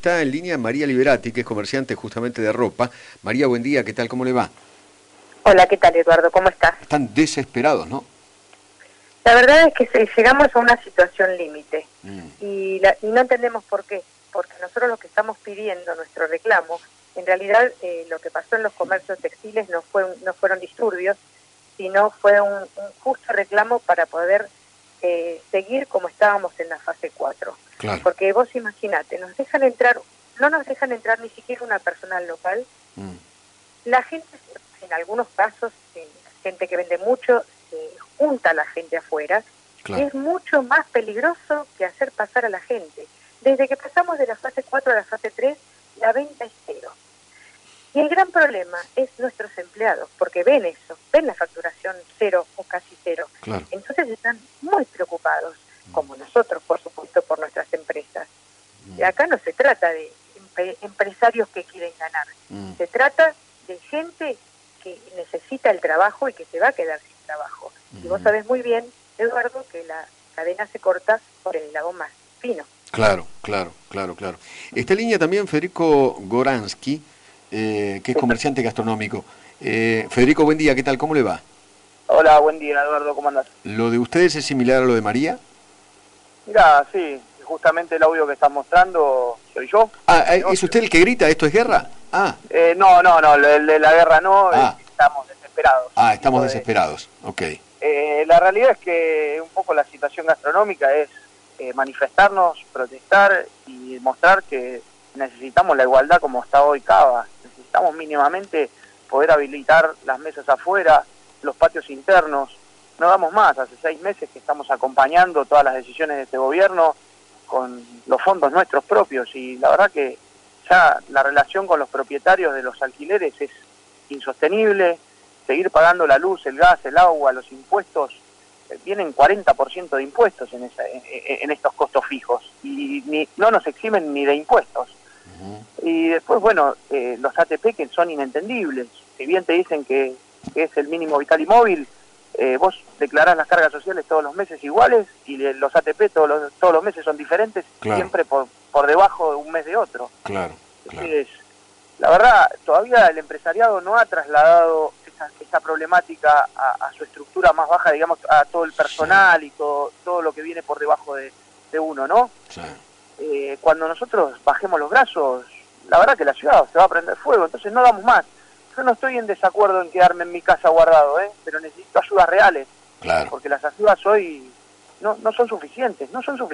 está en línea María Liberati, que es comerciante justamente de ropa. María, buen día, ¿qué tal? ¿Cómo le va? Hola, ¿qué tal, Eduardo? ¿Cómo estás? Están desesperados, ¿no? La verdad es que llegamos a una situación límite y no entendemos por qué, porque nosotros lo que estamos pidiendo, nuestro reclamo, en realidad lo que pasó en los comercios textiles no fueron disturbios, sino fue un justo reclamo para poder seguir como estábamos en la fase 4. Claro. Porque vos imaginate, no nos dejan entrar ni siquiera una personal local. La gente, en algunos casos, gente que vende mucho, junta a la gente afuera, Claro. y es mucho más peligroso que hacer pasar a la gente. Desde que pasamos de la fase 4 a la fase 3, la venta es cero. Y el gran problema es nuestros empleados, porque ven eso, ven la facturación cero o casi cero. Claro. Entonces están muy preocupados, como nosotros, por supuesto, por nuestras empresas. Y acá no se trata de empresarios que quieren ganar, se trata de gente que necesita el trabajo y que se va a quedar sin trabajo. Y vos sabés muy bien, Eduardo, que la cadena se corta por el eslabón más fino. Claro. Está en línea también Federico Goransky, que es comerciante gastronómico. Federico, buen día, ¿qué tal? ¿Cómo le va? Hola, buen día, Eduardo, ¿cómo andás? ¿Lo de ustedes es similar a lo de María? Mirá, sí, justamente el audio que estás mostrando soy yo. ¿Es usted el que grita, esto es guerra? No, el de la guerra no, estamos desesperados. Estamos desesperados, ok. La realidad es que un poco la situación gastronómica es manifestarnos, protestar y mostrar que necesitamos la igualdad como está hoy Cava. Necesitamos mínimamente poder habilitar las mesas afuera, los patios internos. No damos más, hace 6 meses que estamos acompañando todas las decisiones de este gobierno con los fondos nuestros propios y la verdad que ya la relación con los propietarios de los alquileres es insostenible. Seguir pagando la luz, el gas, el agua, los impuestos, vienen 40% de impuestos en estos costos fijos y no nos eximen ni de impuestos. Y después, bueno, los ATP que son inentendibles, si bien te dicen que es el mínimo vital y móvil, vos declarás las cargas sociales todos los meses iguales y los ATP todos los meses son diferentes, siempre por debajo de un mes de otro. Entonces, la verdad, todavía el empresariado no ha trasladado esa problemática a su estructura más baja, digamos, a todo el personal y todo lo que viene por debajo de uno, ¿no? Cuando nosotros bajemos los brazos, la verdad que la ciudad se va a prender fuego, entonces no damos más. Yo no estoy en desacuerdo en quedarme en mi casa guardado, pero necesito ayudas reales, porque las ayudas hoy no son suficientes.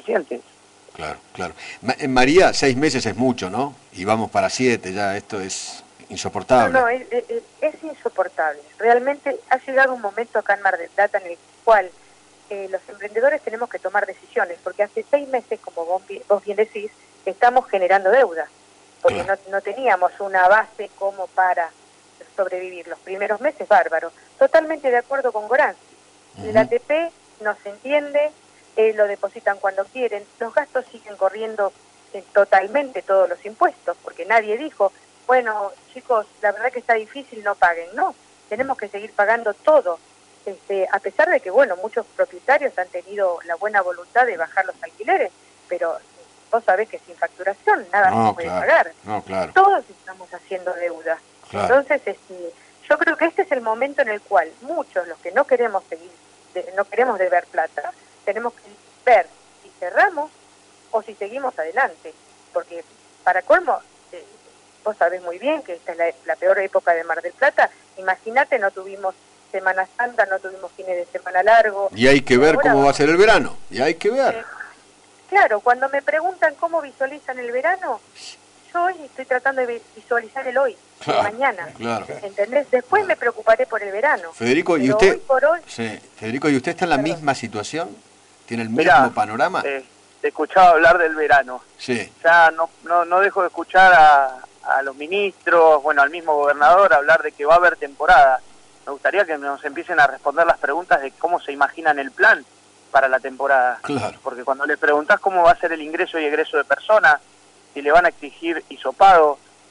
Claro. María, 6 meses es mucho, ¿no? Y vamos para 7, ya esto es insoportable. No, es insoportable. Realmente ha llegado un momento acá en Mar del Plata en el cual los emprendedores tenemos que tomar decisiones, porque hace 6 meses, como vos bien decís, estamos generando deuda, porque no teníamos una base como para sobrevivir. Los primeros meses, bárbaro. Totalmente de acuerdo con Goransky. El ATP no se entiende, lo depositan cuando quieren, los gastos siguen corriendo totalmente todos los impuestos, porque nadie dijo, bueno, chicos, la verdad que está difícil, no paguen. No, tenemos que seguir pagando todo. A pesar de que, bueno, muchos propietarios han tenido la buena voluntad de bajar los alquileres, pero vos sabés que sin facturación nada se puede pagar. Todos estamos haciendo deuda. Entonces, yo creo que este es el momento en el cual muchos, los que no queremos deber plata, tenemos que ver si cerramos o si seguimos adelante, porque para colmo, vos sabés muy bien que esta es la peor época de Mar del Plata. Imagínate, no tuvimos Semana Santa, no tuvimos fines de semana largo. Y hay que ver cómo va a ser el verano, y hay que ver. Claro, cuando me preguntan cómo visualizan el verano, yo hoy estoy tratando de visualizar el hoy, el mañana, ¿entendés? Después me preocuparé por el verano. Federico, ¿y usted? Hoy por hoy, Federico, ¿y usted está en la misma situación? ¿Tiene el mismo panorama? Te he escuchado hablar del verano. Ya no dejo de escuchar a los ministros, bueno, al mismo gobernador hablar de que va a haber temporada. Me gustaría que nos empiecen a responder las preguntas de cómo se imaginan el plan para la temporada. Porque cuando le preguntás cómo va a ser el ingreso y egreso de personas, si le van a exigir hisopado,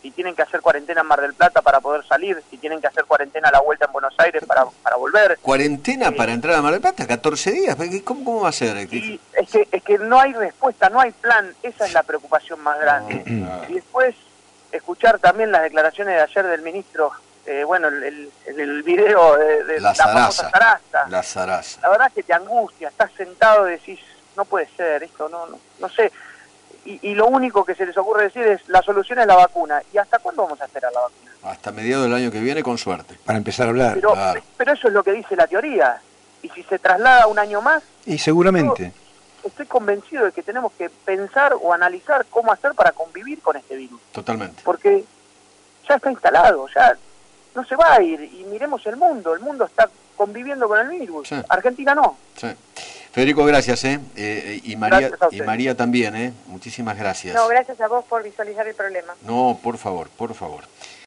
si tienen que hacer cuarentena en Mar del Plata para poder salir, si tienen que hacer cuarentena a la vuelta en Buenos Aires para volver. ¿Cuarentena para entrar a Mar del Plata? ¿14 días? ¿Cómo va a ser? Y es que no hay respuesta, no hay plan, esa es la preocupación más grande. Y después, escuchar también las declaraciones de ayer del ministro, el video de la famosa Sarasa. La Sarasa. La verdad es que te angustia, estás sentado y decís, no puede ser, esto no sé. Y lo único que se les ocurre decir es, la solución es la vacuna. ¿Y hasta cuándo vamos a esperar la vacuna? Hasta mediados del año que viene, con suerte. Para empezar a hablar. Pero eso es lo que dice la teoría. Y si se traslada un año más... Y seguramente. Estoy convencido de que tenemos que pensar o analizar cómo hacer para convivir con este virus. Totalmente. Porque ya está instalado, ya no se va a ir. Y miremos el mundo está conviviendo con el virus. Sí. Argentina no. Sí. Federico, gracias, y María también, muchísimas gracias. No, gracias a vos por visualizar el problema. No, por favor, por favor.